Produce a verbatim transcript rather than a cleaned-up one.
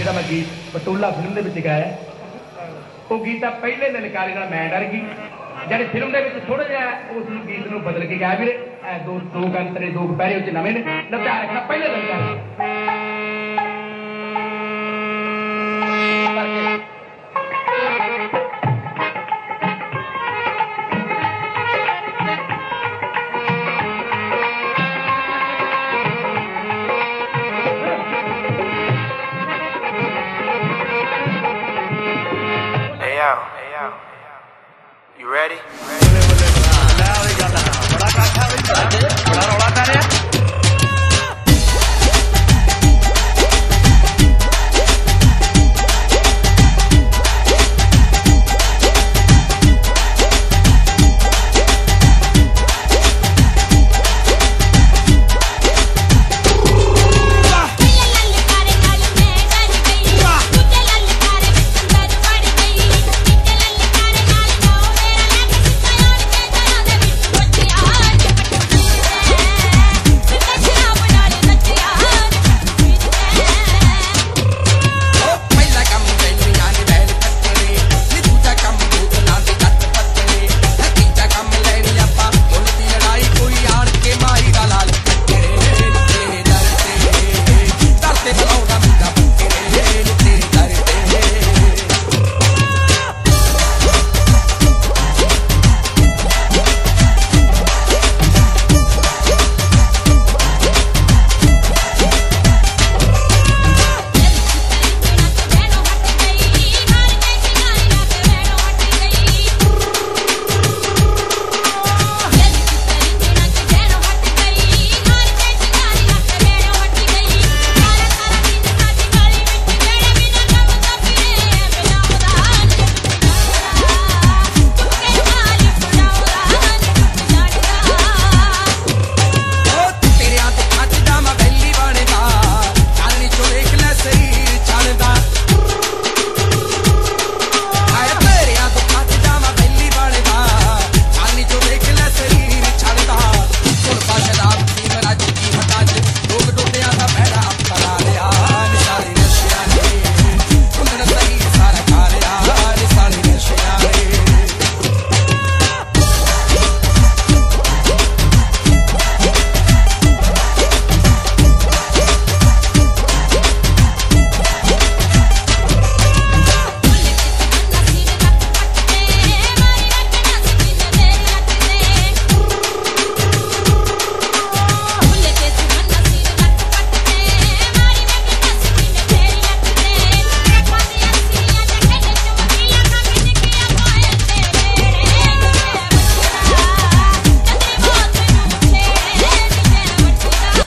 ਜਿਹੜਾ ਮੈਂ ਗੀਤ ਪਟੋਲਾ ਫਿਲਮ ਦੇ ਵਿੱਚ ਗਾਇਆ, ਉਹ ਗੀਤ ਆ ਪਹਿਲੇ ਲਲਕਾਰੇ ਨਾਲ ਮੈਂ ਡਰ ਗਈ। ਜਿਹੜੇ ਫਿਲਮ ਦੇ ਵਿੱਚ ਥੋੜਾ ਜਿਹਾ ਉਸ ਗੀਤ ਨੂੰ ਬਦਲ ਕੇ ਗਾਇਆ ਵੀਰੇ, ਦੋ ਦੋ ਗੰਤਰੇ ਦੋ ਪੈਰੇ ਉੱਚ ਨਵੇਂ ਨੇ, ਨੱਚਾ ਰੱਖਾ ਪਹਿਲੇ ਲਲਕਾਰੇ।